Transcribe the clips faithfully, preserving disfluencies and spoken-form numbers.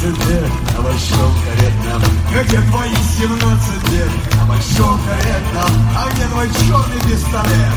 семнадцать лет на большом каретном? Где твои семнадцать лет на большом каретном? А где твой черный пистолет?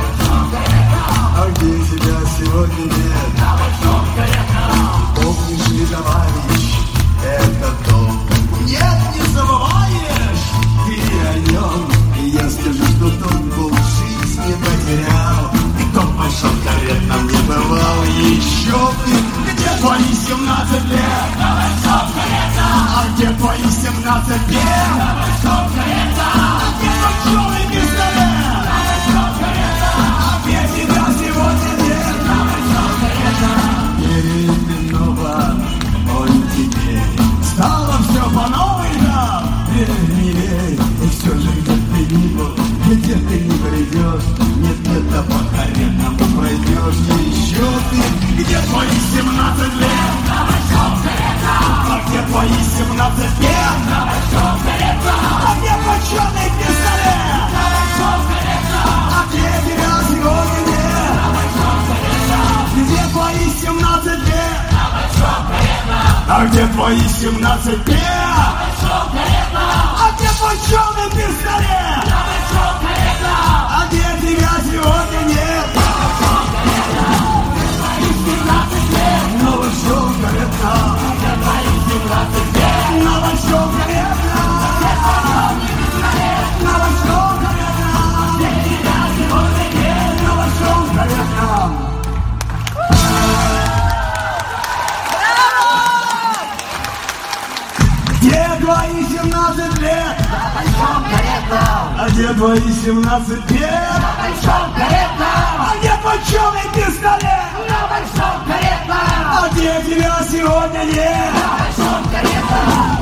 А где тебя сегодня нет? На большом каретном. Помнишь ли, товарищ, этот дом? Нет, не забываешь ты о нем. И я скажу, что тот был жизни потерял. Кто в большом каретном не бывал еще ты. Где твои семнадцать лет? На большом каретном. А где твои семнадцать лет? На большом каретном. А где твой черный пистолет? На большом каретном. А где тебя сегодня нет? На большом каретном. Переименован он теперь. Стало все по новой, да? Милей. И все же где ты ни был, где ты не придешь. Нет, нет, да по каретному пройдешь. Еще ты. Где твои семнадцать лет? На большом каретном. А где твои семнадцать лет? На большом каретном. А где твой черный пистолет? На большом каретном. А где тебя сегодня нет? На большом каретном. Где твои семнадцать лет? На большом каретном. А где твои семнадцать лет? На большом каретном. А где твой черный пистолет? На большом каретном. А где тебя сегодня нет? На большом каретном. семнадцать лет. На большом каретном. А где твои семнадцать лет? На большом каретном. На большом каретном. А где тебя сегодня нет? На большом каретном. Где твои семнадцать лет? На большом каретном. А где твои семнадцать лет? На большом каретном. А где твой черный пистолет? На большом каретном. А где тебя сегодня нет? На большом каретном.